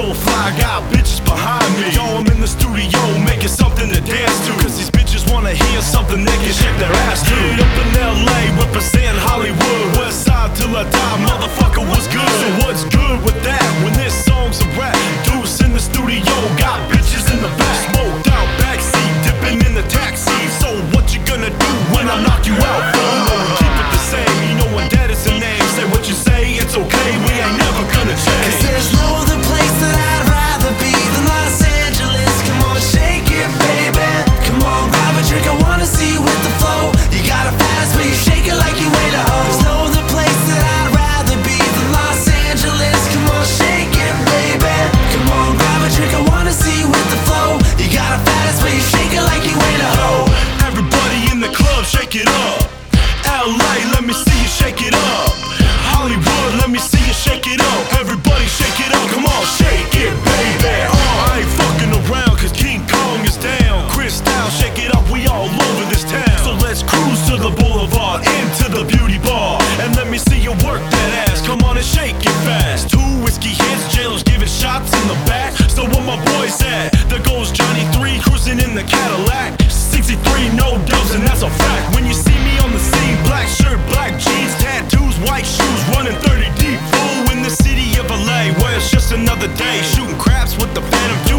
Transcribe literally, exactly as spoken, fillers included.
so fly, got bitches behind me. Yo, I'm in the studio making something to dance to, cause these bitches wanna hear something they can shake their ass to. Hit up in L A, represent Hollywood, west side till I die, motherfucker, what's good? So what's good with that when this song's a rap? Deuce in the studio, got bitches in the back, smoked out backseat, dipping in the taxi. So what you gonna do when I knock you out, fool? No, we keep it the same, you know when that is the name. Say what you say, it's okay, we ain't never gonna change. Cause there's no other place that I'd rather be than Los Angeles. Come on, shake it, baby. Come on, grab a drink, I wanna see you with the flow. You got a fast way, you shake it like you ain't a hoe. There's no other place that I'd rather be than Los Angeles. Come on, shake it, baby. Come on, grab a drink, I wanna see you with the flow. You got a fast way, you shake it like you ain't a hoe. Everybody in the club, shake it up. L A, let me see you shake it up. Hollywood, let me see you shake it up. Everybody shake it up, come on, shake it, baby. uh, I ain't fucking around, cause King Kong is down. Chris Style, shake it up, we all over this town. So let's cruise to the boulevard, into the beauty bar, and let me see you work that ass, come on and shake it fast. Two whiskey hits, jailers giving shots in the back. So where my boys at? There goes Johnny three, cruising in the Cadillac. Sixty-three, no dubs, and that's a fact. When you see me on the scene, black shirt, black jeans, tattoos, white shoes, running thirty deep. Fool in the city of L A, where it's just another day, shooting craps with the Phantom.